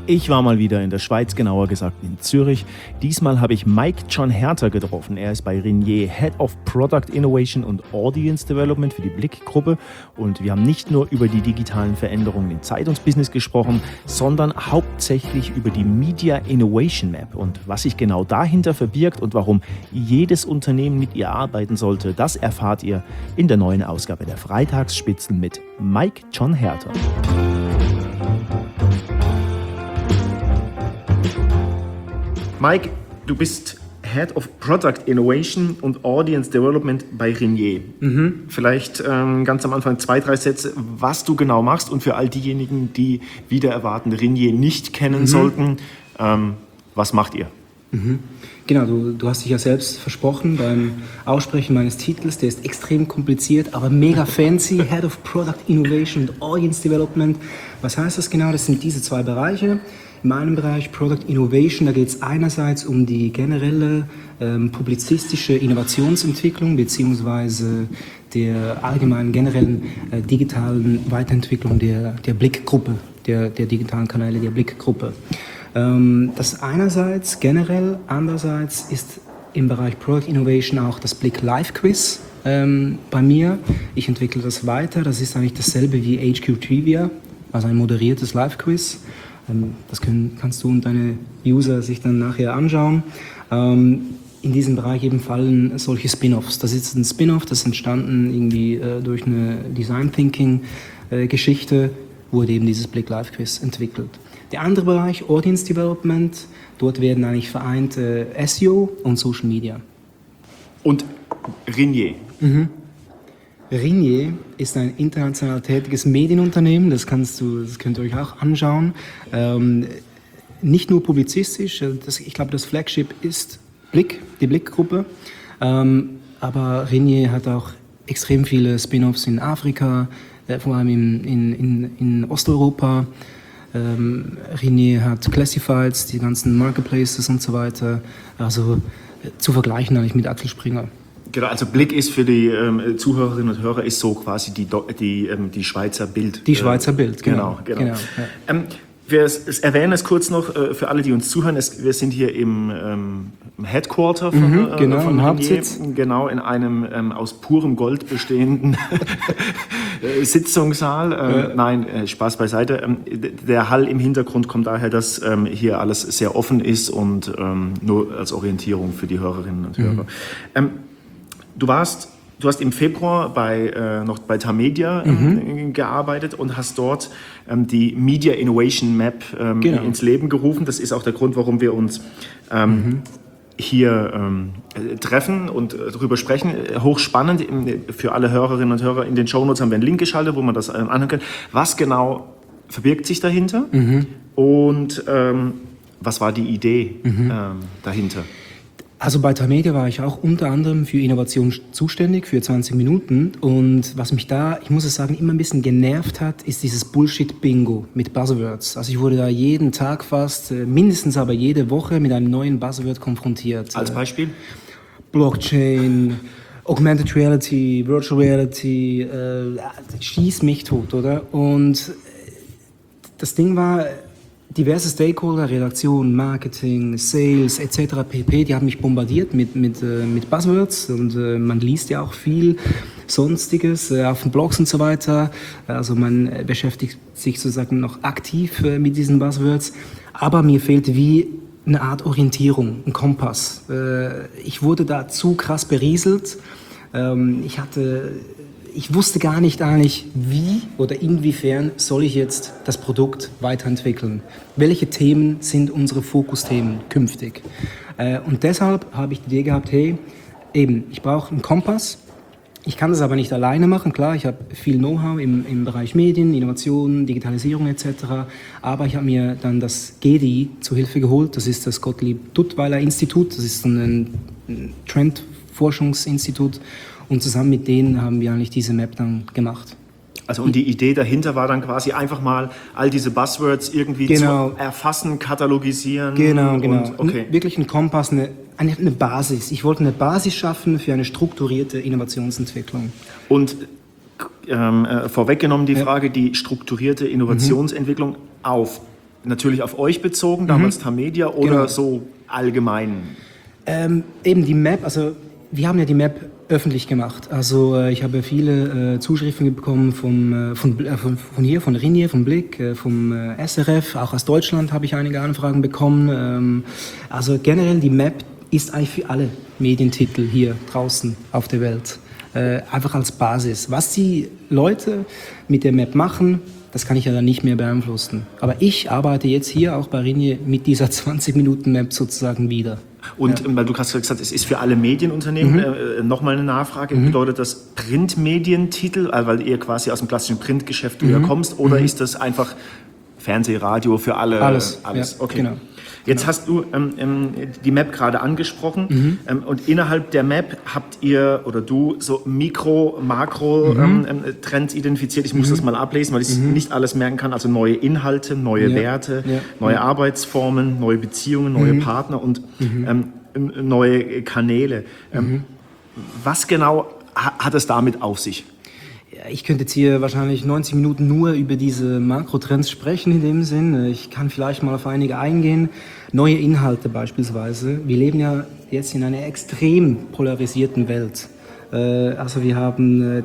Ich war mal wieder in der Schweiz, genauer gesagt in Zürich. Diesmal habe ich Mike John Herter getroffen. Er ist bei Ringier Head of Product Innovation und Audience Development für die Blick-Gruppe. Und wir haben nicht nur über die digitalen Veränderungen im Zeitungsbusiness gesprochen, sondern hauptsächlich über die Media Innovation Map und was sich genau dahinter verbirgt und warum jedes Unternehmen mit ihr arbeiten sollte. Das erfahrt ihr in der neuen Ausgabe der Freitagsspitzen mit Mike John Herter. Mike, du bist Head of Product Innovation und Audience Development bei Ringier. Vielleicht ganz am Anfang 2-3 Sätze, was du genau machst und für all diejenigen, die wieder erwarten, Ringier nicht kennen sollten, was macht ihr? Genau, du hast dich ja selbst versprochen beim Aussprechen meines Titels, der ist extrem kompliziert, aber mega fancy, Head of Product Innovation und Audience Development. Was heißt das genau? Das sind diese zwei Bereiche. In meinem Bereich Product Innovation, da geht es einerseits um die generelle publizistische Innovationsentwicklung beziehungsweise der allgemeinen generellen digitalen Weiterentwicklung der Blick-Gruppe, der digitalen Kanäle der Blick-Gruppe. Das einerseits generell, andererseits ist im Bereich Product Innovation auch das Blick Live Quiz bei mir. Ich entwickle das weiter, das ist eigentlich dasselbe wie HQ Trivia, also ein moderiertes Live Quiz. Das kannst du und deine User sich dann nachher anschauen. In diesem Bereich eben fallen solche Spin-offs. Das ist ein Spin-off, das ist entstanden irgendwie durch eine Design Thinking Geschichte, wurde eben dieses Blick Live Quiz entwickelt. Der andere Bereich, Audience Development, dort werden eigentlich vereint SEO und Social Media. Und Ringier? Ringier ist ein international tätiges Medienunternehmen, das könnt ihr euch auch anschauen. Nicht nur publizistisch, ich glaube das Flagship ist Blick, die Blick-Gruppe, aber Ringier hat auch extrem viele Spin-offs in Afrika, vor allem in Osteuropa. Ringier hat Classifieds, die ganzen Marketplaces und so weiter, also zu vergleichen eigentlich mit Axel Springer. Genau, also Blick ist für die Zuhörerinnen und Hörer ist so quasi die Schweizer Bild. Die Schweizer Bild, genau. Ja. Wir erwähnen es kurz noch für alle, die uns zuhören. Wir sind hier im Headquarter von im Hauptsitz. Genau, in einem aus purem Gold bestehenden Sitzungssaal. Nein, Spaß beiseite. Der Hall im Hintergrund kommt daher, dass hier alles sehr offen ist und nur als Orientierung für die Hörerinnen und Hörer. Du hast im Februar noch bei Tamedia gearbeitet und hast dort die Media Innovation Map ins Leben gerufen. Das ist auch der Grund, warum wir uns hier treffen und darüber sprechen. Hochspannend für alle Hörerinnen und Hörer. In den Shownotes haben wir einen Link geschaltet, wo man das anhören kann. Was genau verbirgt sich dahinter? Und was war die Idee dahinter? Also bei Tamedia war ich auch unter anderem für Innovation zuständig, für 20 Minuten. Und was mich da, ich muss es sagen, immer ein bisschen genervt hat, ist dieses Bullshit-Bingo mit Buzzwords. Also ich wurde da jeden Tag fast, mindestens aber jede Woche mit einem neuen Buzzword konfrontiert. Als Beispiel? Blockchain, Augmented Reality, Virtual Reality, schieß mich tot, oder? Und das Ding war, diverse Stakeholder, Redaktion, Marketing, Sales etc. pp., die haben mich bombardiert mit Buzzwords und man liest ja auch viel Sonstiges auf den Blogs und so weiter. Also man beschäftigt sich sozusagen noch aktiv mit diesen Buzzwords, aber mir fehlt wie eine Art Orientierung, ein Kompass. Ich wurde da zu krass berieselt. Ich wusste gar nicht eigentlich, wie oder inwiefern soll ich jetzt das Produkt weiterentwickeln. Welche Themen sind unsere Fokusthemen künftig? Und deshalb habe ich die Idee gehabt, ich brauche einen Kompass. Ich kann das aber nicht alleine machen, klar, ich habe viel Know-how im Bereich Medien, Innovation, Digitalisierung etc. Aber ich habe mir dann das GDI zu Hilfe geholt, das ist das Gottlieb-Duttweiler-Institut, das ist ein Trendforschungsinstitut. Und zusammen mit denen haben wir eigentlich diese Map dann gemacht. Also und die Idee dahinter war dann quasi einfach mal all diese Buzzwords irgendwie zu erfassen, katalogisieren. Genau. Okay. Wirklich ein Kompass, eine Basis. Ich wollte eine Basis schaffen für eine strukturierte Innovationsentwicklung. Und vorweggenommen die Frage, die strukturierte Innovationsentwicklung auf natürlich auf euch bezogen, damals Tamedia, oder Genau. so allgemein? Eben die Map, also wir haben ja die Map öffentlich gemacht. Also ich habe viele Zuschriften bekommen von hier, von Ringier, vom Blick, vom SRF, auch aus Deutschland habe ich einige Anfragen bekommen. Also generell die Map ist eigentlich für alle Medientitel hier draußen auf der Welt. Einfach als Basis. Was die Leute mit der Map machen, das kann ich ja dann nicht mehr beeinflussen. Aber ich arbeite jetzt hier auch bei Ringier mit dieser 20-Minuten-Map sozusagen wieder. Und weil du hast gesagt, es ist für alle Medienunternehmen, nochmal eine Nachfrage, bedeutet das Printmedientitel, weil ihr quasi aus dem klassischen Printgeschäft kommst, oder ist das einfach Fernseh, Radio für alle? Alles. Ja, okay. genau. Jetzt hast du die Map gerade angesprochen und innerhalb der Map habt ihr oder du so Mikro-, Makro-Trends identifiziert. Ich muss das mal ablesen, weil ich nicht alles merken kann. Also neue Inhalte, neue Werte, neue Arbeitsformen, neue Beziehungen, neue Partner und neue Kanäle. Was genau hat es damit auf sich? Ich könnte jetzt hier wahrscheinlich 90 Minuten nur über diese Makrotrends sprechen in dem Sinn. Ich kann vielleicht mal auf einige eingehen. Neue Inhalte beispielsweise. Wir leben ja jetzt in einer extrem polarisierten Welt. Also wir haben,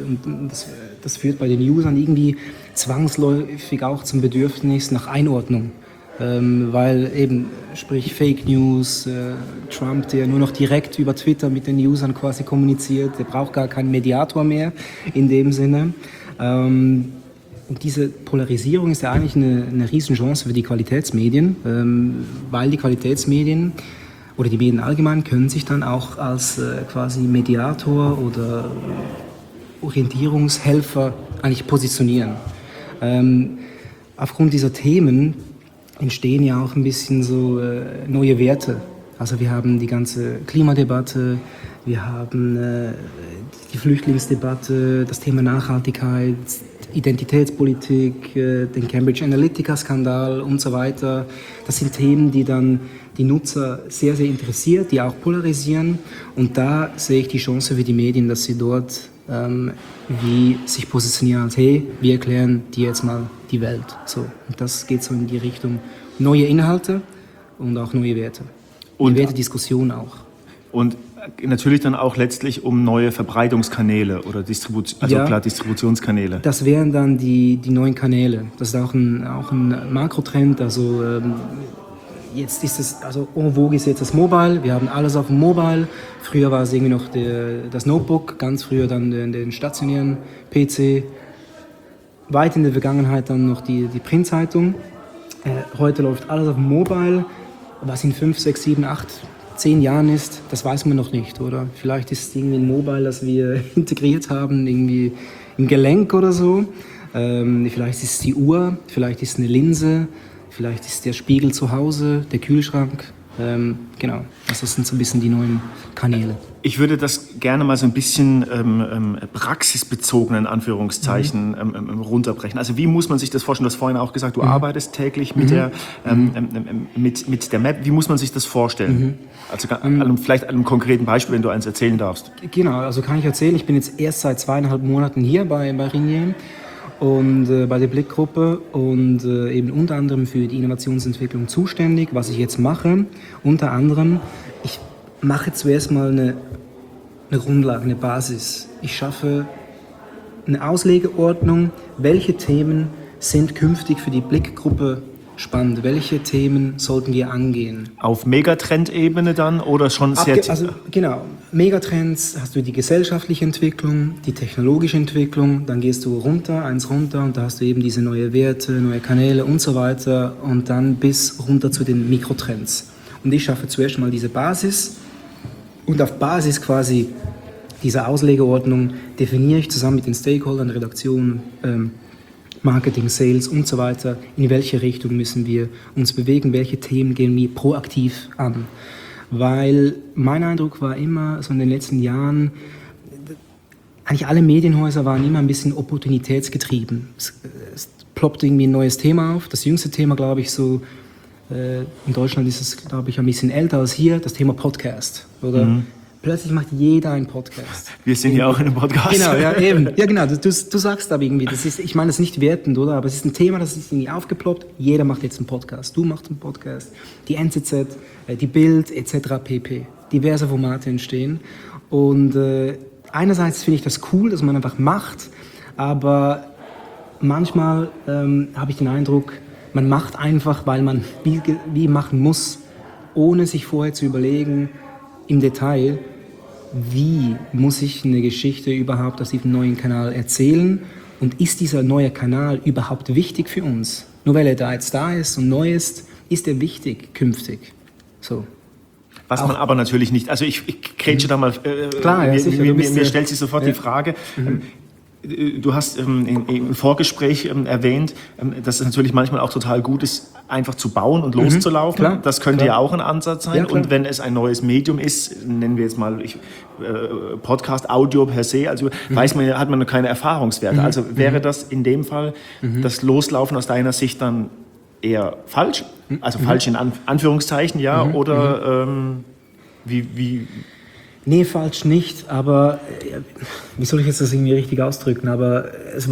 das führt bei den Usern irgendwie zwangsläufig auch zum Bedürfnis nach Einordnung. Weil eben, sprich Fake News, Trump, der nur noch direkt über Twitter mit den Usern quasi kommuniziert, der braucht gar keinen Mediator mehr in dem Sinne. Und diese Polarisierung ist ja eigentlich eine Riesenchance für die Qualitätsmedien, weil die Qualitätsmedien oder die Medien allgemein können sich dann auch als quasi Mediator oder Orientierungshelfer eigentlich positionieren. Aufgrund dieser Themen entstehen ja auch ein bisschen so neue Werte. Also wir haben die ganze Klimadebatte, wir haben die Flüchtlingsdebatte, das Thema Nachhaltigkeit, Identitätspolitik, den Cambridge Analytica-Skandal und so weiter. Das sind Themen, die dann die Nutzer sehr, sehr interessiert, die auch polarisieren. Und da sehe ich die Chance für die Medien, dass sie dort wie sich positionieren als, hey, wir erklären dir jetzt mal die Welt. So. Und das geht so in die Richtung neue Inhalte und auch neue Werte. Und Wertediskussion auch. Und natürlich dann auch letztlich um neue Verbreitungskanäle oder Distributionskanäle. Das wären dann die neuen Kanäle. Das ist auch ein Makrotrend. Also jetzt ist es, also en vogue ist jetzt das Mobile. Wir haben alles auf dem Mobile. Früher war es irgendwie noch das Notebook, ganz früher dann den stationären PC. Weit in der Vergangenheit dann noch die Printzeitung. Heute läuft alles auf dem Mobile. Was in 5, 6, 7, 8, 10 Jahren ist, das weiß man noch nicht, oder? Vielleicht ist es irgendwie ein Mobile, das wir integriert haben, irgendwie im Gelenk oder so. Vielleicht ist es die Uhr, vielleicht ist es eine Linse, vielleicht ist es der Spiegel zu Hause, der Kühlschrank. Genau, also das sind so ein bisschen die neuen Kanäle. Ich würde das gerne mal so ein bisschen praxisbezogen, in Anführungszeichen, runterbrechen. Also wie muss man sich das vorstellen? Du hast vorhin auch gesagt, du arbeitest täglich mit der Map. Wie muss man sich das vorstellen? Also vielleicht an einem konkreten Beispiel, wenn du eins erzählen darfst. Genau, also kann ich erzählen. Ich bin jetzt erst seit 2,5 Monaten hier bei Ringier und bei der Blick-Gruppe und eben unter anderem für die Innovationsentwicklung zuständig. Was ich jetzt mache, unter anderem, ich mache zuerst mal eine Grundlage, eine Basis. Ich schaffe eine Auslegeordnung, welche Themen sind künftig für die Blick-Gruppe spannend, welche Themen sollten wir angehen. Auf Megatrend-Ebene dann oder schon sehr... Also genau, Megatrends, hast du die gesellschaftliche Entwicklung, die technologische Entwicklung, dann gehst du eins runter und da hast du eben diese neue Werte, neue Kanäle und so weiter und dann bis runter zu den Mikrotrends. Und ich schaffe zuerst mal diese Basis und auf Basis quasi dieser Auslegeordnung definiere ich zusammen mit den Stakeholdern, Redaktionen, Marketing, Sales und so weiter, in welche Richtung müssen wir uns bewegen, welche Themen gehen wir proaktiv an. Weil mein Eindruck war immer, so in den letzten Jahren, eigentlich alle Medienhäuser waren immer ein bisschen opportunitätsgetrieben. Es ploppt irgendwie ein neues Thema auf. Das jüngste Thema, glaube ich, so in Deutschland ist es, glaube ich, ein bisschen älter als hier, das Thema Podcast. Oder Plötzlich macht jeder einen Podcast. Wir sind ja auch in einem Podcast. Genau, ja, eben. Ja, genau. Du sagst aber irgendwie, ich meine, das ist nicht wertend, oder? Aber es ist ein Thema, das ist irgendwie aufgeploppt. Jeder macht jetzt einen Podcast. Du machst einen Podcast. Die NZZ, die Bild, etc. pp. Diverse Formate entstehen. Und einerseits finde ich das cool, dass man einfach macht, aber manchmal habe ich den Eindruck, man macht einfach, weil man wie machen muss, ohne sich vorher zu überlegen, im Detail, wie muss ich eine Geschichte überhaupt aus diesem neuen Kanal erzählen und ist dieser neue Kanal überhaupt wichtig für uns? Nur weil er da jetzt da ist und neu ist er wichtig künftig. So. Was man aber natürlich nicht, also ich grätsche da mal, Klar, ja, sicher, mir stellt sich sofort die Frage, du hast im Vorgespräch erwähnt, dass es natürlich manchmal auch total gut ist, einfach zu bauen und loszulaufen. Klar, das könnte ja auch ein Ansatz sein. Ja, und wenn es ein neues Medium ist, nennen wir jetzt mal Podcast, Audio per se, also hat man noch keine Erfahrungswerte. Also wäre das in dem Fall das Loslaufen aus deiner Sicht dann eher falsch? Also falsch in Anführungszeichen, ja? Oder wie? Nee, falsch nicht, aber wie soll ich jetzt das irgendwie richtig ausdrücken? Aber ich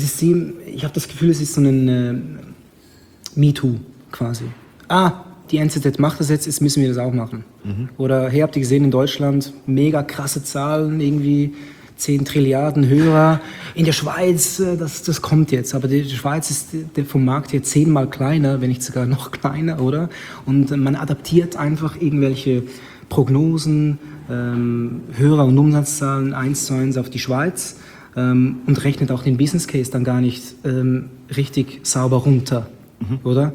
habe das Gefühl, es ist so ein MeToo quasi. Die NZZ macht das jetzt müssen wir das auch machen. Oder, hey, habt ihr gesehen, in Deutschland mega krasse Zahlen, irgendwie 10 Trilliarden Hörer. In der Schweiz, das kommt jetzt, aber die Schweiz ist vom Markt her 10-mal kleiner, wenn nicht sogar noch kleiner, oder? Und man adaptiert einfach irgendwelche Prognosen, Hörer- und Umsatzzahlen 1:1 auf die Schweiz und rechnet auch den Business Case dann gar nicht richtig sauber runter, oder?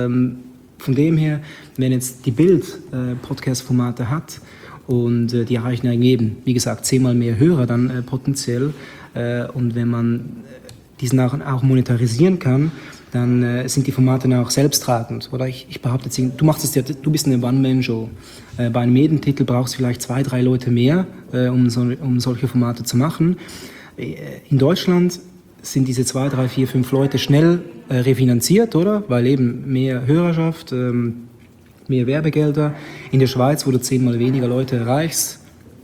Von dem her, wenn jetzt die Bild Podcast-Formate hat und die erreichen ja eben, wie gesagt, 10-mal mehr Hörer dann potenziell und wenn man diesen auch monetarisieren kann, dann sind die Formate dann auch selbsttragend. Oder ich behaupte jetzt, du bist eine One-Man-Show. Bei einem Medientitel brauchst du vielleicht 2, 3 Leute mehr, um solche Formate zu machen. In Deutschland sind diese 2, 3, 4, 5 Leute schnell refinanziert, oder? Weil eben mehr Hörerschaft, mehr Werbegelder. In der Schweiz, wo du 10-mal weniger Leute erreichst,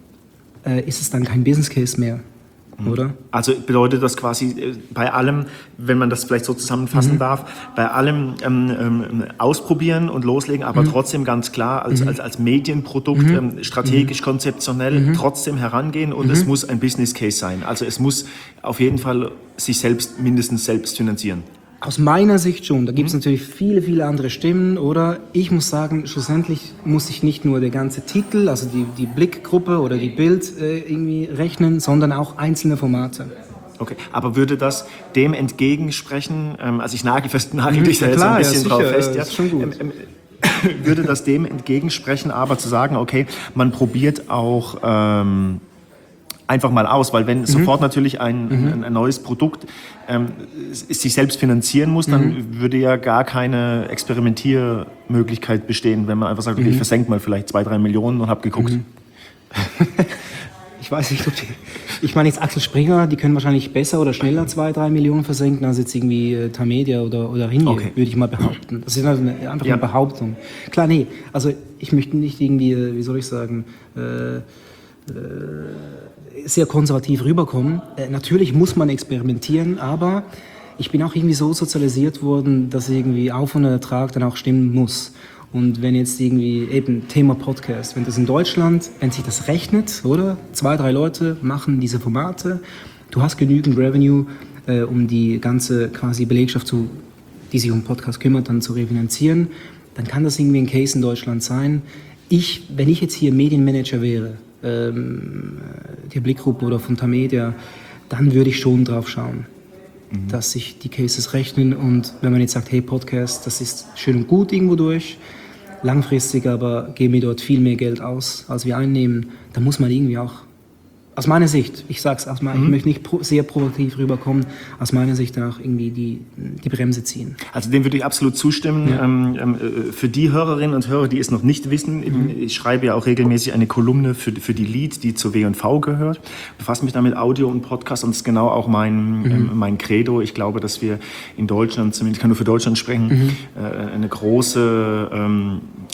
ist es dann kein Business Case mehr. Oder? Also bedeutet das quasi bei allem, wenn man das vielleicht so zusammenfassen darf, bei allem ausprobieren und loslegen, aber trotzdem ganz klar als Medienprodukt strategisch, konzeptionell trotzdem herangehen und es muss ein Business Case sein. Also es muss auf jeden Fall sich mindestens selbst finanzieren. Aus meiner Sicht schon. Da gibt es natürlich viele, viele andere Stimmen, oder? Ich muss sagen, schlussendlich muss ich nicht nur der ganze Titel, also die Blickgruppe oder die Bild irgendwie rechnen, sondern auch einzelne Formate. Okay, aber würde das dem entgegensprechen, also ich nagel dich da jetzt klar, ein bisschen sicher, drauf fest, ja? Ist schon gut. Würde das dem entgegensprechen, aber zu sagen, okay, man probiert auch einfach mal aus, weil wenn sofort natürlich ein neues Produkt sich selbst finanzieren muss, dann würde ja gar keine Experimentiermöglichkeit bestehen, wenn man einfach sagt, okay, ich versenke mal vielleicht 2, 3 Millionen und habe geguckt. Ich weiß nicht, ich meine jetzt Axel Springer, die können wahrscheinlich besser oder schneller 2, 3 Millionen versenken als jetzt irgendwie Tamedia oder Ringier, würde ich mal behaupten. Das ist also einfach eine Behauptung. Klar, nee, also ich möchte nicht irgendwie, wie soll ich sagen, sehr konservativ rüberkommen. Natürlich muss man experimentieren, aber ich bin auch irgendwie so sozialisiert worden, dass irgendwie Auf- und Ertrag dann auch stimmen muss. Und wenn jetzt irgendwie eben Thema Podcast, wenn das in Deutschland, wenn sich das rechnet, oder? 2, 3 Leute machen diese Formate, du hast genügend Revenue, um die ganze quasi Belegschaft, die sich um Podcast kümmert, dann zu refinanzieren, dann kann das irgendwie ein Case in Deutschland sein. Wenn ich jetzt hier Medienmanager wäre, der Blickgruppe oder von Tamedia, dann würde ich schon drauf schauen, dass sich die Cases rechnen und wenn man jetzt sagt, hey Podcast, das ist schön und gut irgendwo durch, langfristig aber geben wir dort viel mehr Geld aus, als wir einnehmen, dann muss man irgendwie auch, aus meiner Sicht, ich sag's, ich möchte nicht sehr provokativ rüberkommen, aus meiner Sicht dann auch irgendwie die Bremse ziehen. Also dem würde ich absolut zustimmen. Ja. Für die Hörerinnen und Hörer, die es noch nicht wissen, ich schreibe ja auch regelmäßig eine Kolumne für die Lead, die zur W&V gehört. Ich befasse mich damit Audio und Podcast und das ist genau auch mein Credo. Ich glaube, dass wir in Deutschland, zumindest ich kann nur für Deutschland sprechen, eine große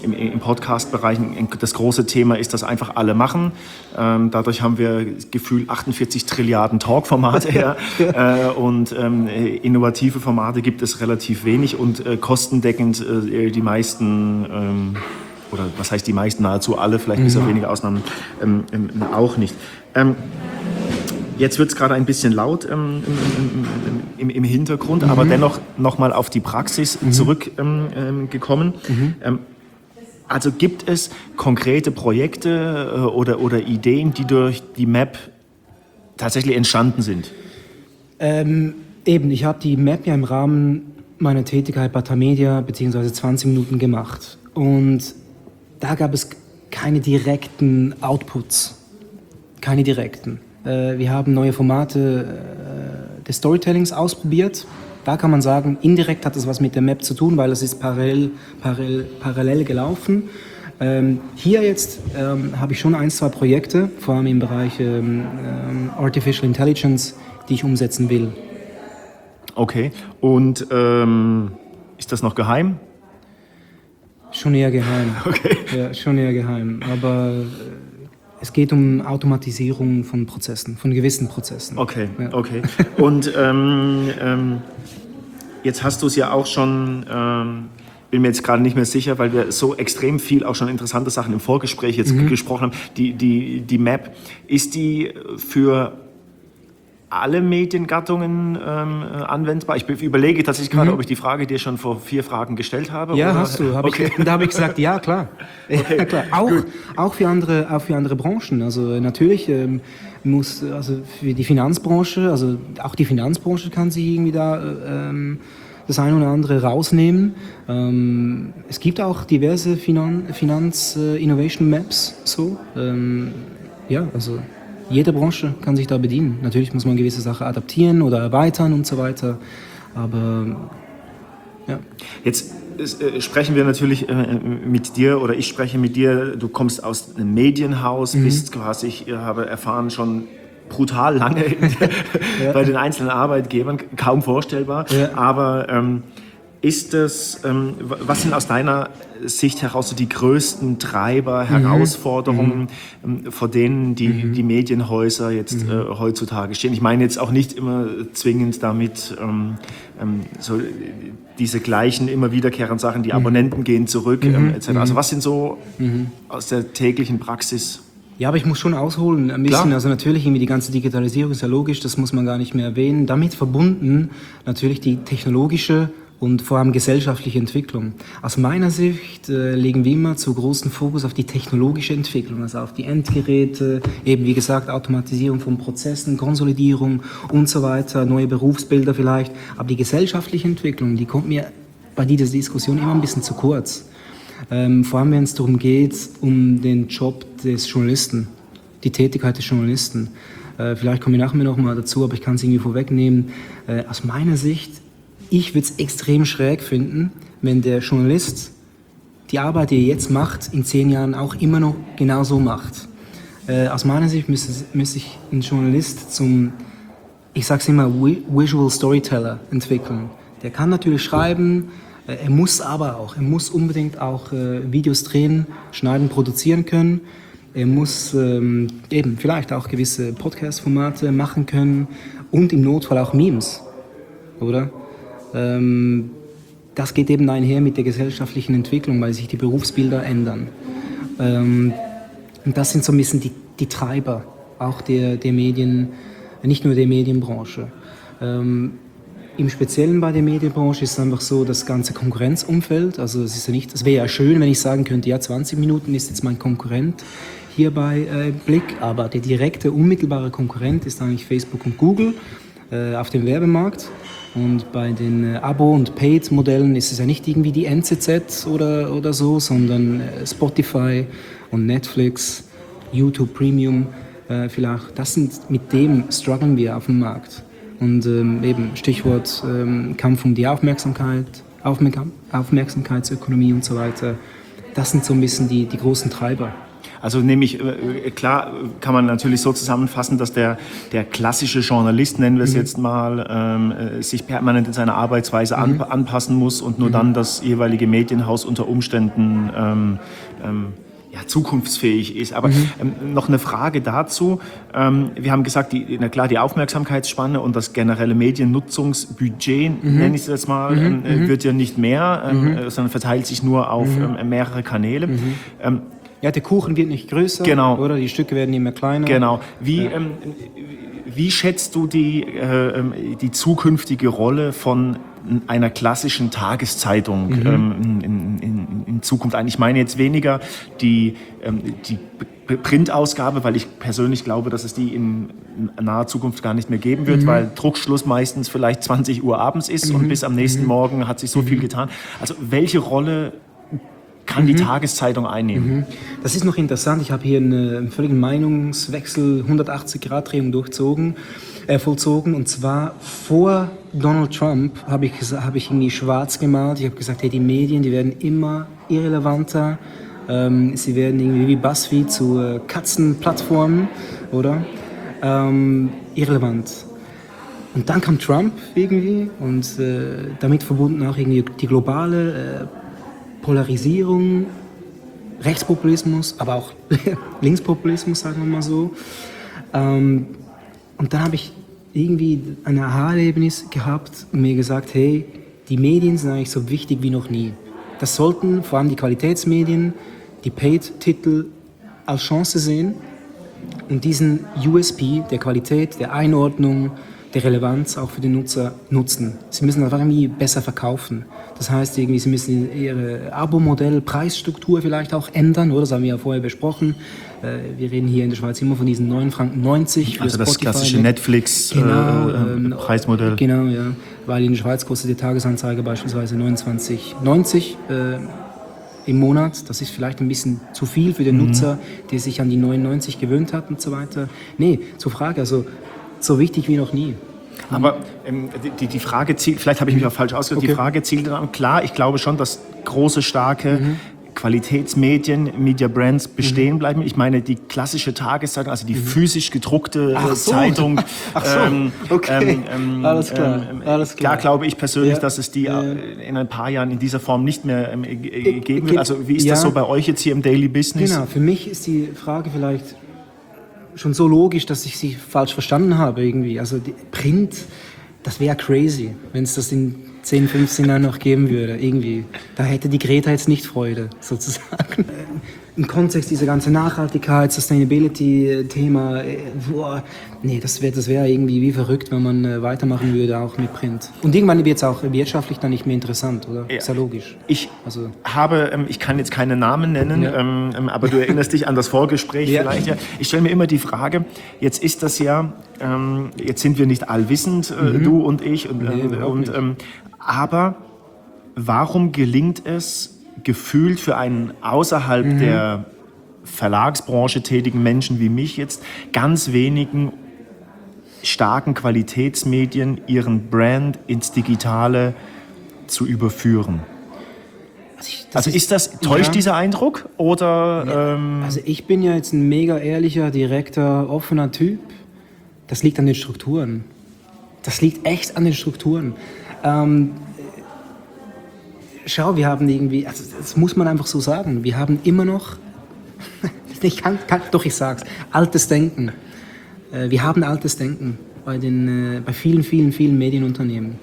im Podcast-Bereich das große Thema ist, dass einfach alle machen. Dadurch haben wir gefühlt 48 Trilliarden Talk-Formate und innovative Formate gibt es relativ wenig und kostendeckend die meisten, oder was heißt die meisten, nahezu alle, vielleicht bis auf wenige Ausnahmen, auch nicht. Jetzt wird es gerade ein bisschen laut im Hintergrund, aber dennoch nochmal auf die Praxis zurückgekommen. Also gibt es konkrete Projekte oder Ideen, die durch die MAP tatsächlich entstanden sind? Ich habe die MAP ja im Rahmen meiner Tätigkeit bei Tamedia bzw. 20 Minuten gemacht. Und da gab es keine direkten Outputs. Keine direkten. Wir haben neue Formate des Storytellings ausprobiert. Da kann man sagen, indirekt hat das was mit der MAP zu tun, weil es ist parallel gelaufen. Hier jetzt habe ich schon 1-2 Projekte, vor allem im Bereich Artificial Intelligence, die ich umsetzen will. Okay, und ist das noch geheim? Schon eher geheim. Okay. Ja, schon eher geheim. Aber es geht um Automatisierung von Prozessen, von gewissen Prozessen. Okay, ja. Okay. Und jetzt hast du es ja auch schon, bin mir jetzt gerade nicht mehr sicher, weil wir so extrem viel auch schon interessante Sachen im Vorgespräch jetzt gesprochen haben. Die MAP, ist die für alle Mediengattungen anwendbar? Ich überlege tatsächlich gerade, ob ich die Frage dir schon vor 4 Fragen gestellt habe. Ja, oder? hast du. Da habe ich gesagt, ja, klar. Okay. Ja, klar. Auch für andere Branchen. Also natürlich also für die Finanzbranche, also auch die Finanzbranche kann sich irgendwie da das eine oder andere rausnehmen. Es gibt auch diverse Finanz-Innovation-Maps. So. Also jede Branche kann sich da bedienen. Natürlich muss man gewisse Sachen adaptieren oder erweitern und so weiter. Aber ja. Jetzt sprechen wir natürlich mit dir, oder ich spreche mit dir. Du kommst aus einem Medienhaus, bist quasi, ich habe erfahren, schon brutal lange bei den einzelnen Arbeitgebern, kaum vorstellbar. Ja. Aber ist das, was sind aus deiner Sicht heraus so die größten Treiber, Herausforderungen, vor denen die Medienhäuser jetzt heutzutage stehen? Ich meine jetzt auch nicht immer zwingend damit so diese gleichen, immer wiederkehrenden Sachen, die Abonnenten gehen zurück, etc. Also was sind so aus der täglichen Praxis? Ja, aber ich muss schon ausholen ein bisschen. Klar. Also natürlich irgendwie die ganze Digitalisierung ist ja logisch, das muss man gar nicht mehr erwähnen. Damit verbunden natürlich die technologische und vor allem gesellschaftliche Entwicklung. Aus meiner Sicht legen wir immer zu großen Fokus auf die technologische Entwicklung, also auf die Endgeräte, eben wie gesagt Automatisierung von Prozessen, Konsolidierung und so weiter, neue Berufsbilder vielleicht. Aber die gesellschaftliche Entwicklung, die kommt mir bei dieser Diskussion immer ein bisschen zu kurz. Vor allem, wenn es darum geht, um den Job des Journalisten, die Tätigkeit des Journalisten. Vielleicht komme ich nachher noch mal dazu, aber ich kann es irgendwie vorwegnehmen. Aus meiner Sicht, ich würde es extrem schräg finden, wenn der Journalist die Arbeit, die er jetzt macht, in 10 Jahren auch immer noch genau so macht. Aus meiner Sicht müsste ich einen Journalist zum, ich sage es immer, Visual Storyteller entwickeln. Der kann natürlich schreiben, er muss unbedingt auch Videos drehen, schneiden, produzieren können. Er muss eben vielleicht auch gewisse Podcast-Formate machen können und im Notfall auch Memes, oder? Das geht eben einher mit der gesellschaftlichen Entwicklung, weil sich die Berufsbilder ändern. Und das sind so ein bisschen die Treiber auch der Medien, nicht nur der Medienbranche. Im Speziellen bei der Medienbranche ist es einfach so, das ganze Konkurrenzumfeld, also es wäre ja schön, wenn ich sagen könnte, ja, 20 Minuten ist jetzt mein Konkurrent hier bei Blick, aber der direkte, unmittelbare Konkurrent ist eigentlich Facebook und Google auf dem Werbemarkt. Und bei den Abo- und Paid-Modellen ist es ja nicht irgendwie die NZZ oder so, sondern Spotify und Netflix, YouTube Premium vielleicht. Mit dem strugglen wir auf dem Markt. Und eben Stichwort Kampf um die Aufmerksamkeit, Aufmerksamkeitsökonomie und so weiter. Das sind so ein bisschen die großen Treiber. Also nämlich, klar kann man natürlich so zusammenfassen, dass der klassische Journalist, nennen wir es jetzt mal, sich permanent in seiner Arbeitsweise anpassen muss und nur dann das jeweilige Medienhaus unter Umständen zukunftsfähig ist. Aber noch eine Frage dazu. Wir haben gesagt, die Aufmerksamkeitsspanne und das generelle Mediennutzungsbudget, nenne ich es jetzt mal, wird ja nicht mehr, sondern verteilt sich nur auf mehrere Kanäle. Ja, der Kuchen wird nicht größer, genau. Oder? Die Stücke werden immer kleiner. Genau. Wie schätzt du die zukünftige Rolle von einer klassischen Tageszeitung in Zukunft ein? Ich meine jetzt weniger die Printausgabe, weil ich persönlich glaube, dass es die in naher Zukunft gar nicht mehr geben wird, weil Druckschluss meistens vielleicht 20 Uhr abends ist und bis am nächsten Morgen hat sich so viel getan. Also welche Rolle kann die Tageszeitung einnehmen? Das ist noch interessant. Ich habe hier einen völligen Meinungswechsel, 180-Grad-Drehung vollzogen. Und zwar vor Donald Trump habe ich irgendwie schwarz gemalt. Ich habe gesagt, hey, die Medien, die werden immer irrelevanter. Sie werden irgendwie wie BuzzFeed zu Katzenplattformen, oder? Irrelevant. Und dann kam Trump irgendwie und damit verbunden auch irgendwie die globale Polarisierung, Rechtspopulismus, aber auch Linkspopulismus, sagen wir mal so. Und dann habe ich irgendwie ein Aha-Erlebnis gehabt und mir gesagt, hey, die Medien sind eigentlich so wichtig wie noch nie. Das sollten vor allem die Qualitätsmedien, die Paid-Titel als Chance sehen und diesen USP der Qualität, der Einordnung, der Relevanz auch für den Nutzer nutzen. Sie müssen einfach irgendwie besser verkaufen. Das heißt, irgendwie, sie müssen ihre Abo-Modell, Preisstruktur vielleicht auch ändern, oder? Das haben wir ja vorher besprochen. Wir reden hier in der Schweiz immer von diesen 9,90 Franken für also Spotify. das klassische Netflix-Preismodell. Genau, ja. Weil in der Schweiz kostet die Tagesanzeige beispielsweise 29,90 im Monat. Das ist vielleicht ein bisschen zu viel für den Nutzer, der sich an die 99 gewöhnt hat und so weiter. Nee, zur Frage, also so wichtig wie noch nie. Aber die Frage zielt, vielleicht habe ich mich auch falsch ausgedrückt, die Frage zielt dann, klar, ich glaube schon, dass große, starke Qualitätsmedien, Media Brands bestehen bleiben. Ich meine, die klassische Tageszeitung, also die physisch gedruckte Zeitung. Ach so, okay. Alles klar. Klar glaube ich persönlich, dass es die in ein paar Jahren in dieser Form nicht mehr geben wird. Also wie ist das so bei euch jetzt hier im Daily Business? Genau, für mich ist die Frage vielleicht schon so logisch, dass ich sie falsch verstanden habe irgendwie. Also Print, das wäre crazy, wenn es das in 10, 15 Jahren noch geben würde, irgendwie. Da hätte die Greta jetzt nicht Freude, sozusagen. Im Kontext dieser ganzen Nachhaltigkeit, Sustainability-Thema, nee, das wäre irgendwie wie verrückt, wenn man weitermachen würde, auch mit Print. Und irgendwann wird es auch wirtschaftlich dann nicht mehr interessant, oder? Ja. Ist ja logisch. Ich kann jetzt keine Namen nennen, aber du erinnerst dich an das Vorgespräch vielleicht. Ja. Ich stelle mir immer die Frage, jetzt ist das ja, jetzt sind wir nicht allwissend, du und ich, aber warum gelingt es, gefühlt für einen außerhalb der Verlagsbranche tätigen Menschen wie mich jetzt ganz wenigen starken Qualitätsmedien ihren Brand ins Digitale zu überführen? Täuscht dieser Eindruck? Oder, Also ich bin ja jetzt ein mega ehrlicher, direkter, offener Typ. Das liegt an den Strukturen. Das liegt echt an den Strukturen. Schau, wir haben irgendwie, also das muss man einfach so sagen, wir haben immer noch, ich sag's, altes Denken. Wir haben altes Denken bei vielen, vielen, vielen Medienunternehmen.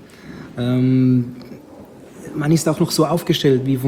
Man ist auch noch so aufgestellt wie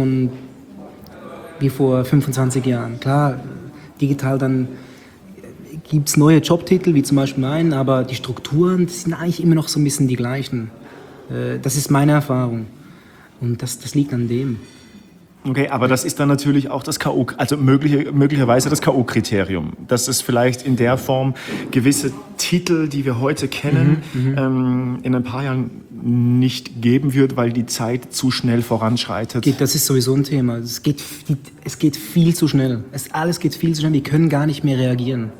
vor 25 Jahren. Klar, digital dann gibt's neue Jobtitel, wie zum Beispiel meinen, aber die Strukturen, das sind eigentlich immer noch so ein bisschen die gleichen. Das ist meine Erfahrung. Und das liegt an dem. Okay, aber das ist dann natürlich auch das K.O., also möglicherweise das K.O.-Kriterium, dass es vielleicht in der Form gewisse Titel, die wir heute kennen, in ein paar Jahren nicht geben wird, weil die Zeit zu schnell voranschreitet. Das ist sowieso ein Thema. Es geht viel zu schnell. Alles geht viel zu schnell. Wir können gar nicht mehr reagieren.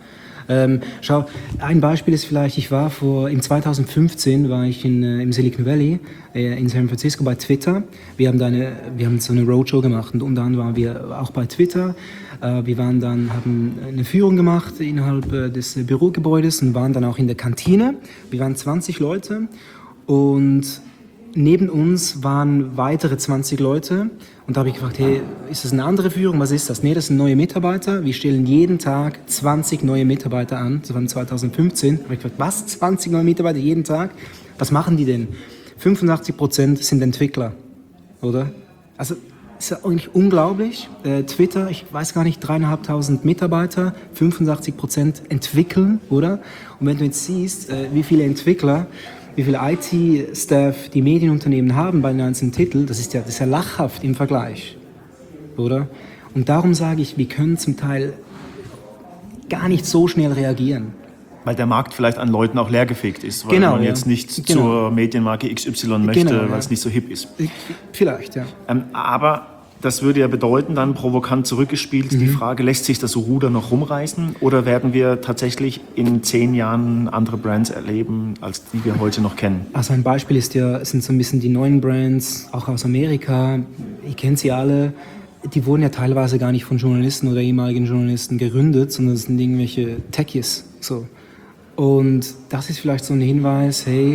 Schau, ein Beispiel ist vielleicht, im 2015 war ich im Silicon Valley in San Francisco bei Twitter. Wir haben so eine Roadshow gemacht und dann waren wir auch bei Twitter. Wir haben eine Führung gemacht innerhalb des Bürogebäudes und waren dann auch in der Kantine. Wir waren 20 Leute und neben uns waren weitere 20 Leute und da habe ich gefragt, hey, ist das eine andere Führung, was ist das? Nee, das sind neue Mitarbeiter, wir stellen jeden Tag 20 neue Mitarbeiter an, das war 2015. Da habe ich gefragt, was, 20 neue Mitarbeiter jeden Tag? Was machen die denn? 85% sind Entwickler, oder? Also, das ist ja eigentlich unglaublich. Twitter, ich weiß gar nicht, 3.500 Mitarbeiter, 85% entwickeln, oder? Und wenn du jetzt siehst, wie viele Entwickler, wie viel IT-Staff die Medienunternehmen haben bei den einzelnen Titeln, das ist ja lachhaft im Vergleich, oder? Und darum sage ich, wir können zum Teil gar nicht so schnell reagieren. Weil der Markt vielleicht an Leuten auch leergefegt ist, weil man jetzt nicht zur Medienmarke XY möchte, weil es nicht so hip ist. Vielleicht, ja. Aber das würde ja bedeuten, dann provokant zurückgespielt, die Frage, lässt sich das Ruder noch rumreißen oder werden wir tatsächlich in 10 Jahren andere Brands erleben, als die wir heute noch kennen? Also ein Beispiel sind so ein bisschen die neuen Brands, auch aus Amerika. Ihr kennt sie alle. Die wurden ja teilweise gar nicht von Journalisten oder ehemaligen Journalisten gegründet, sondern es sind irgendwelche Techies. So. Und das ist vielleicht so ein Hinweis, hey,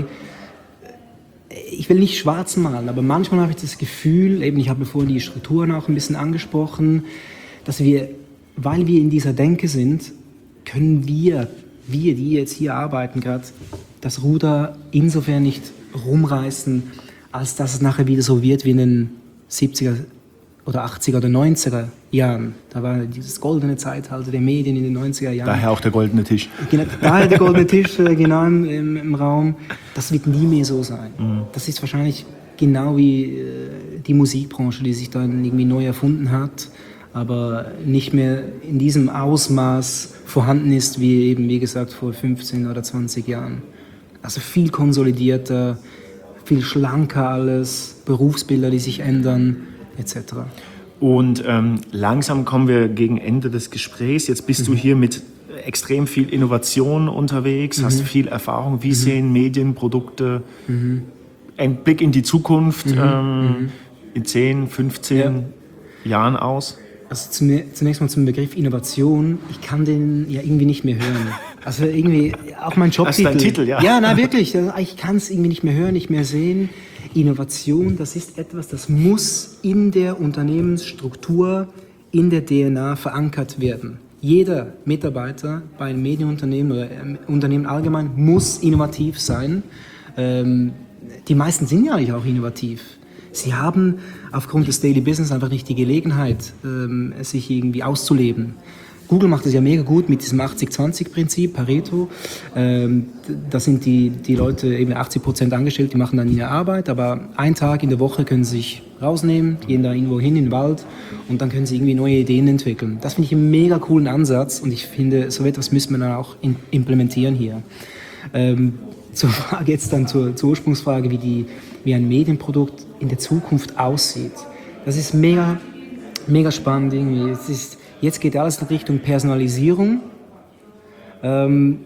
ich will nicht schwarz malen, aber manchmal habe ich das Gefühl, ich habe vorhin die Strukturen auch ein bisschen angesprochen, dass weil wir in dieser Denke sind, können wir, die jetzt hier arbeiten gerade, das Ruder insofern nicht rumreißen, als dass es nachher wieder so wird wie in den 70er oder 80er oder 90er Jahren. Da war dieses goldene Zeitalter der Medien in den 90er Jahren. Daher auch der goldene Tisch. Genau, daher der goldene Tisch im Raum. Das wird nie mehr so sein. Das ist wahrscheinlich genau wie die Musikbranche, die sich dann irgendwie neu erfunden hat, aber nicht mehr in diesem Ausmaß vorhanden ist, wie eben, wie gesagt, vor 15 oder 20 Jahren. Also viel konsolidierter, viel schlanker alles, Berufsbilder, die sich ändern, etc. Und langsam kommen wir gegen Ende des Gesprächs. Jetzt bist du hier mit extrem viel Innovation unterwegs, hast viel Erfahrung. Wie sehen Medienprodukte, ein Blick in die Zukunft in 10, 15 Jahren aus? Also zunächst mal zum Begriff Innovation. Ich kann den ja irgendwie nicht mehr hören. Also irgendwie, auch mein Jobtitel. Das ist dein Titel, ja? Ja, nein, wirklich. Also ich kann es irgendwie nicht mehr hören, nicht mehr sehen. Innovation, das ist etwas, das muss in der Unternehmensstruktur, in der DNA verankert werden. Jeder Mitarbeiter bei einem Medienunternehmen oder Unternehmen allgemein muss innovativ sein. Die meisten sind ja eigentlich auch innovativ. Sie haben aufgrund des Daily Business einfach nicht die Gelegenheit, sich irgendwie auszuleben. Google macht es ja mega gut mit diesem 80-20-Prinzip, Pareto. Da sind die Leute eben 80% angestellt, die machen dann ihre Arbeit, aber einen Tag in der Woche können sie sich rausnehmen, gehen da irgendwo hin in den Wald und dann können sie irgendwie neue Ideen entwickeln. Das finde ich einen mega coolen Ansatz und ich finde, so etwas müssen wir dann auch implementieren hier. Zur Frage jetzt dann zur Ursprungsfrage, wie ein Medienprodukt in der Zukunft aussieht. Das ist mega, mega spannend irgendwie. Jetzt geht alles in Richtung Personalisierung, weil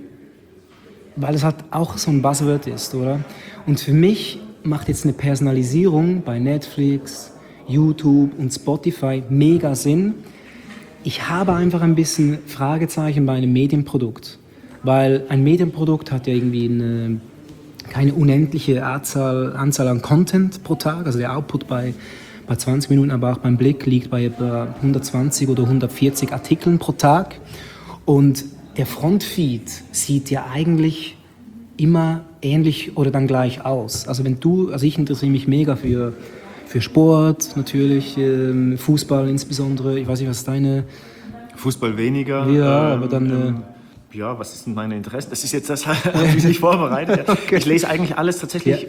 es halt auch so ein Buzzword ist, oder? Und für mich macht jetzt eine Personalisierung bei Netflix, YouTube und Spotify mega Sinn. Ich habe einfach ein bisschen Fragezeichen bei einem Medienprodukt, weil ein Medienprodukt hat ja irgendwie keine unendliche Anzahl an Content pro Tag, also der Output bei 20 Minuten, aber auch beim Blick liegt bei etwa 120 oder 140 Artikeln pro Tag. Und der Frontfeed sieht ja eigentlich immer ähnlich oder dann gleich aus. Also ich interessiere mich mega für Sport natürlich, Fußball insbesondere. Ich weiß nicht, was ist deine... Fußball weniger. Ja, aber dann... Ja, was ist denn meine Interessen? Das ist jetzt das, habe ich nicht vorbereitet. Okay. Ich lese eigentlich alles tatsächlich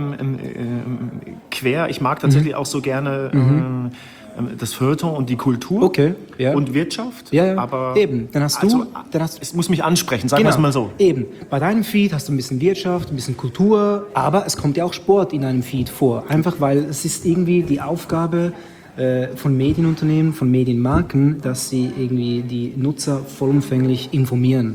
quer. Ich mag tatsächlich auch so gerne das Feuilleton und die Kultur und Wirtschaft. Ja, aber eben. es muss mich ansprechen, sagen wir es mal so. Eben. Bei deinem Feed hast du ein bisschen Wirtschaft, ein bisschen Kultur, aber es kommt ja auch Sport in deinem Feed vor. Einfach weil es ist irgendwie die Aufgabe von Medienunternehmen, von Medienmarken, dass sie irgendwie die Nutzer vollumfänglich informieren.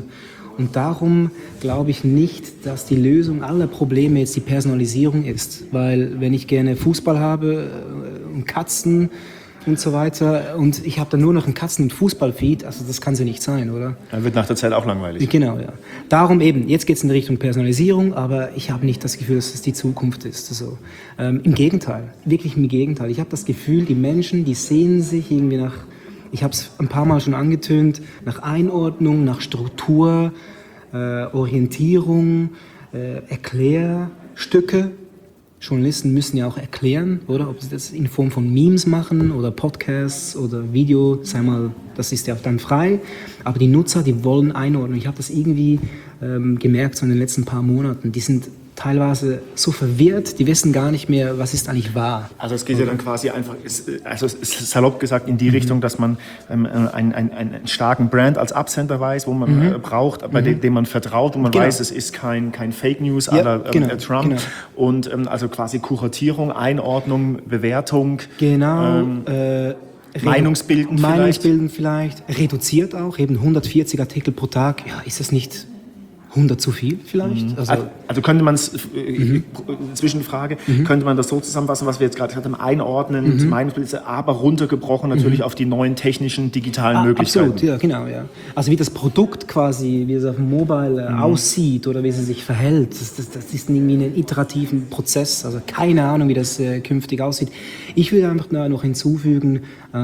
Und darum glaube ich nicht, dass die Lösung aller Probleme jetzt die Personalisierung ist. Weil wenn ich gerne Fußball habe und Katzen und so weiter und ich habe dann nur noch einen Katzen- und Fußballfeed, also das kann es ja nicht sein, oder? Dann wird nach der Zeit auch langweilig. Genau, ja. Darum eben, jetzt geht es in Richtung Personalisierung, aber ich habe nicht das Gefühl, dass das die Zukunft ist. Also, im Gegenteil, wirklich im Gegenteil. Ich habe das Gefühl, die Menschen, die sehnen sich irgendwie nach, ich habe es ein paar Mal schon angetönt, nach Einordnung, nach Struktur, Orientierung, Erklärstücke. Journalisten müssen ja auch erklären, oder? Ob sie das in Form von Memes machen oder Podcasts oder Video, sei mal, das ist ja dann frei. Aber die Nutzer, die wollen Einordnung. Ich habe das irgendwie gemerkt so in den letzten paar Monaten. Die sind teilweise so verwirrt, die wissen gar nicht mehr, was ist eigentlich wahr. Also es geht ja dann quasi einfach, also es ist salopp gesagt in die Richtung, dass man einen starken Brand als Absender weiß, wo man braucht, bei dem man vertraut, wo man weiß, es ist kein Fake News à la Trump. Genau. Und also quasi Kuratierung, Einordnung, Bewertung. Genau. Meinungsbilden vielleicht. Reduziert auch, eben 140 Artikel pro Tag. Ja, ist das nicht 100 zu viel vielleicht? Also könnte man es, Zwischenfrage, könnte man das so zusammenfassen, was wir jetzt gerade hatten, einordnen, Meinungsbilder, aber runtergebrochen natürlich auf die neuen technischen, digitalen Möglichkeiten. Absolut, ja, genau. Ja. Also wie das Produkt quasi, wie es auf dem Mobile aussieht oder wie es sich verhält, das ist irgendwie ein iterativen Prozess. Also keine Ahnung, wie das künftig aussieht. Ich würde einfach noch hinzufügen,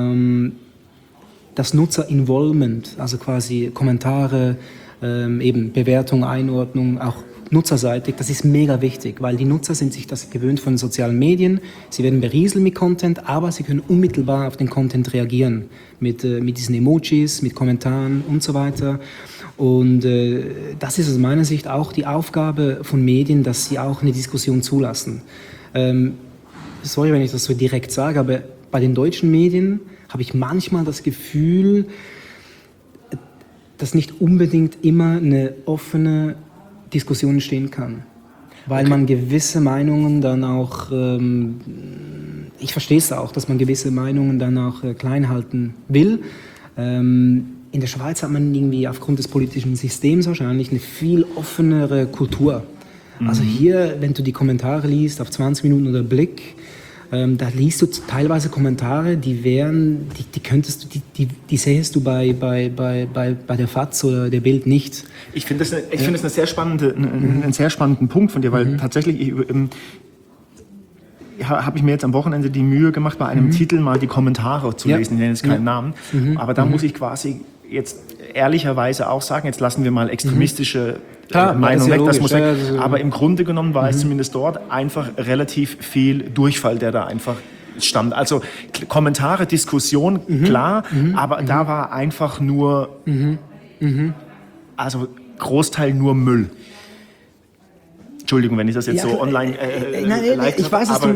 das Nutzer-Involvement, also quasi Kommentare, eben Bewertung, Einordnung, auch nutzerseitig, das ist mega wichtig, weil die Nutzer sind sich das gewöhnt von den sozialen Medien, sie werden berieselt mit Content, aber sie können unmittelbar auf den Content reagieren, mit diesen Emojis, mit Kommentaren und so weiter. Und das ist aus meiner Sicht auch die Aufgabe von Medien, dass sie auch eine Diskussion zulassen. Sorry, wenn ich das so direkt sage, aber bei den deutschen Medien habe ich manchmal das Gefühl, dass nicht unbedingt immer eine offene Diskussion entstehen kann. Weil man gewisse Meinungen dann auch, ich verstehe es auch, dass man gewisse Meinungen dann auch klein halten will. In der Schweiz hat man irgendwie aufgrund des politischen Systems wahrscheinlich eine viel offenere Kultur. Also hier, wenn du die Kommentare liest auf 20 Minuten oder Blick, da liest du teilweise Kommentare, die sähest du bei der FAZ oder der Bild nicht. Ich finde das einen sehr spannenden Punkt von dir, weil tatsächlich habe ich mir jetzt am Wochenende die Mühe gemacht, bei einem Titel mal die Kommentare zu lesen. Ich nenne jetzt keinen Namen, aber da muss ich quasi jetzt ehrlicherweise auch sagen, jetzt lassen wir mal extremistische Meinung weg, das muss weg. Aber im Grunde genommen war es zumindest dort einfach relativ viel Durchfall, der da einfach stammt. Also Kommentare, Diskussion, klar, aber da war einfach nur, also Großteil nur Müll. Entschuldigung, wenn ich das jetzt so online nein, ich weiß es,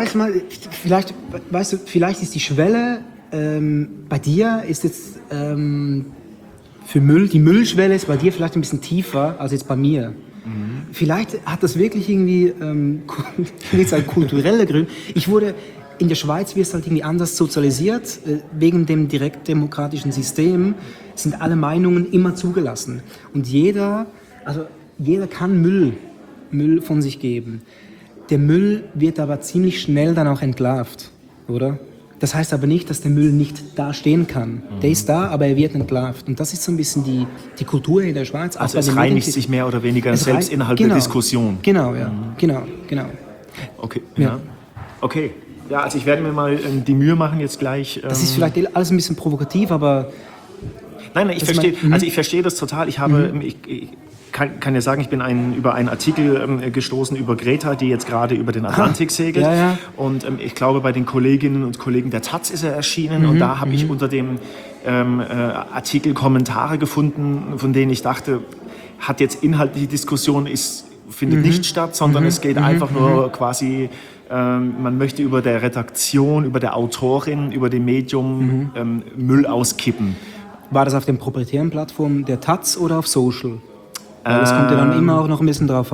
vielleicht ist die Schwelle bei dir ist jetzt für Müll, die Müllschwelle ist bei dir vielleicht ein bisschen tiefer als jetzt bei mir. Vielleicht hat das wirklich irgendwie kulturelle Gründe. In der Schweiz wirst du halt irgendwie anders sozialisiert. Wegen dem direktdemokratischen System sind alle Meinungen immer zugelassen. Und jeder kann Müll von sich geben. Der Müll wird aber ziemlich schnell dann auch entlarvt, oder? Das heißt aber nicht, dass der Müll nicht da stehen kann. Der ist da, aber er wird entlarvt. Und das ist so ein bisschen die Kultur in der Schweiz. Also es reinigt sich mehr oder weniger selbst innerhalb der Diskussion. Genau, ja. Genau. Okay, ja. Okay. Ja, also ich werde mir mal die Mühe machen, jetzt gleich... Das ist vielleicht alles ein bisschen provokativ, aber... Nein, ich verstehe, also ich verstehe das total. Ich habe... Ich kann ja sagen, ich bin über einen Artikel gestoßen über Greta, die jetzt gerade über den Atlantik segelt. Ja. Und ich glaube, bei den Kolleginnen und Kollegen der Taz ist er erschienen. Und da habe ich unter dem Artikel Kommentare gefunden, von denen ich dachte, hat jetzt inhaltliche Diskussion, findet nicht statt, sondern es geht einfach nur quasi, man möchte über der Redaktion, über der Autorin, über dem Medium Müll auskippen. War das auf den proprietären Plattformen der Taz oder auf Social? Das kommt ja dann immer auch noch ein bisschen drauf an.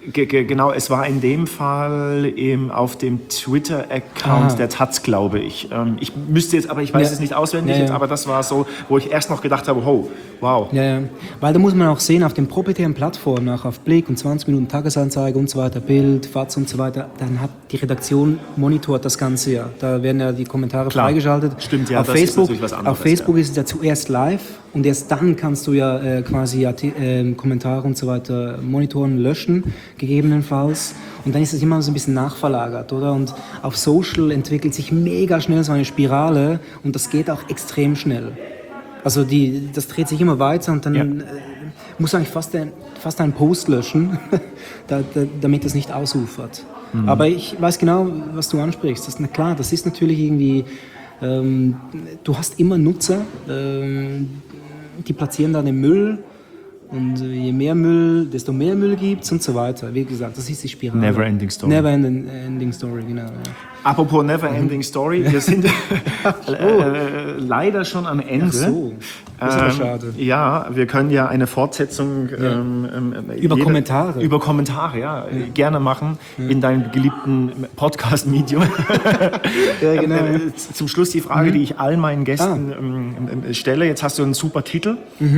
Genau, es war in dem Fall auf dem Twitter-Account der Taz, glaube ich. Ich müsste jetzt, aber ich weiß es nicht auswendig jetzt, aber das war so, wo ich erst noch gedacht habe, wow. Ja, weil da muss man auch sehen, auf den proprietären Plattformen, auch auf Blick und 20 Minuten Tagesanzeige und so weiter, Bild, FAZ und so weiter, dann hat die Redaktion monitort das Ganze ja. Da werden ja die Kommentare freigeschaltet. Stimmt, ja, auf das Facebook, ist natürlich was anderes. Auf Facebook ist es ja zuerst live und erst dann kannst du ja quasi Kommentare und so weiter monitoren, löschen, gegebenenfalls. Und dann ist es immer so ein bisschen nachverlagert, oder? Und auf Social entwickelt sich mega schnell so eine Spirale und das geht auch extrem schnell. Also das dreht sich immer weiter und dann musst du eigentlich fast einen Post löschen, damit es nicht ausufert. Aber ich weiß genau, was du ansprichst. Das, na klar, das ist natürlich irgendwie, du hast immer Nutzer, die platzieren da den Müll und je mehr Müll, desto mehr Müll gibt es und so weiter. Wie gesagt, das ist die Spirale. Never ending story. Never ending story, genau. Ja. Apropos Never Ending Story, wir sind leider schon am Ende. Ach so, das ist aber schade. Ja, wir können ja eine Fortsetzung über Kommentare. Über Kommentare, gerne machen in deinem geliebten Podcast-Medium. Ja, genau. Zum Schluss die Frage, die ich all meinen Gästen stelle. Jetzt hast du einen super Titel,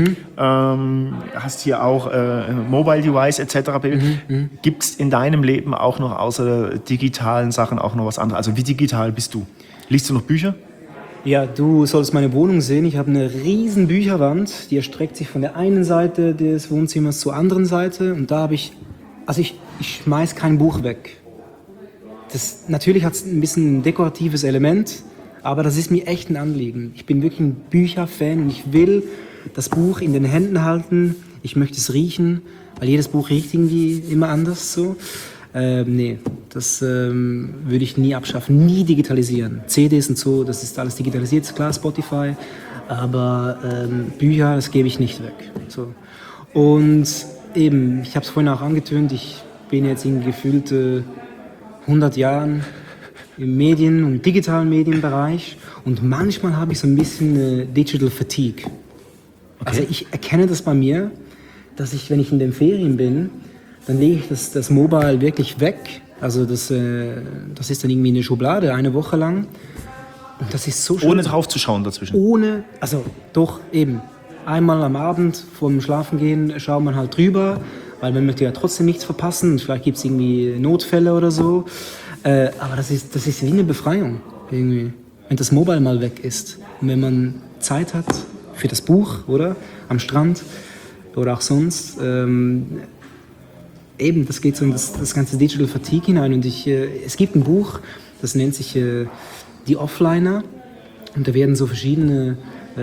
hast hier auch Mobile Device etc. Gibt es in deinem Leben auch noch außer digitalen Sachen auch noch was anderes? Also wie digital bist du? Liest du noch Bücher? Ja, du sollst meine Wohnung sehen. Ich habe eine riesen Bücherwand, die erstreckt sich von der einen Seite des Wohnzimmers zur anderen Seite. Und da habe ich schmeiß kein Buch weg. Natürlich hat es ein bisschen ein dekoratives Element, aber das ist mir echt ein Anliegen. Ich bin wirklich ein Bücherfan und ich will das Buch in den Händen halten. Ich möchte es riechen, weil jedes Buch riecht irgendwie immer anders so. Nee, das würde ich nie abschaffen, nie digitalisieren. CDs und so, das ist alles digitalisiert, klar, Spotify, aber Bücher, das gebe ich nicht weg. So. Und eben, ich habe es vorhin auch angetönt, ich bin jetzt in gefühlt 100 Jahren im Medien- und digitalen Medienbereich und manchmal habe ich so ein bisschen Digital Fatigue. Okay. Also ich erkenne das bei mir, dass ich, wenn ich in den Ferien bin, dann lege ich das Mobile wirklich weg. Also das ist dann irgendwie in der Schublade, eine Woche lang. Und das ist so schön. Ohne drauf zu schauen dazwischen? Also doch eben. Einmal am Abend vor dem Schlafengehen schaut man halt drüber, weil man möchte ja trotzdem nichts verpassen. Vielleicht gibt es irgendwie Notfälle oder so. Aber das ist wie eine Befreiung irgendwie, wenn das Mobile mal weg ist. Und wenn man Zeit hat für das Buch, oder? Am Strand oder auch sonst. Eben, das geht so in das ganze Digital Fatigue hinein. Und es gibt ein Buch, das nennt sich Die Offliner. Und da werden so verschiedene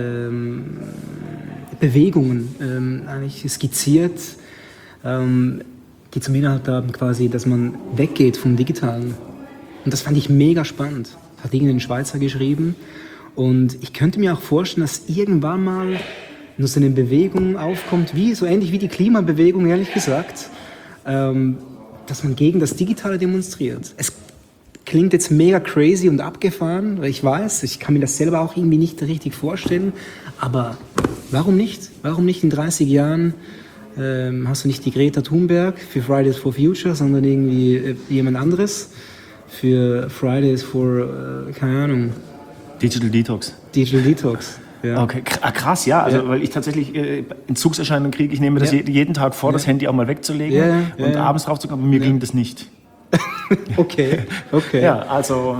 Bewegungen eigentlich skizziert, die zum Inhalt haben quasi, dass man weggeht vom Digitalen. Und das fand ich mega spannend. Das hat irgendein Schweizer geschrieben. Und ich könnte mir auch vorstellen, dass irgendwann mal nur so eine Bewegung aufkommt, so ähnlich wie die Klimabewegung, ehrlich gesagt, dass man gegen das Digitale demonstriert. Es klingt jetzt mega crazy und abgefahren, weil ich weiß, ich kann mir das selber auch irgendwie nicht richtig vorstellen, aber warum nicht? Warum nicht in 30 Jahren hast du nicht die Greta Thunberg für Fridays for Future, sondern irgendwie jemand anderes für Fridays for, keine Ahnung. Digital Detox. Digital Detox. Ja. Okay, krass, ja. Also, weil ich tatsächlich Entzugserscheinungen kriege. Ich nehme das jeden Tag vor, das Handy auch mal wegzulegen und abends drauf zu kommen. Mir ging das nicht. Okay. Ja, also,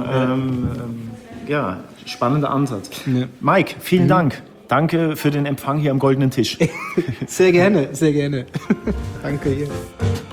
spannender Ansatz. Ja. Mike, vielen Dank. Danke für den Empfang hier am Goldenen Tisch. Sehr gerne. Danke dir.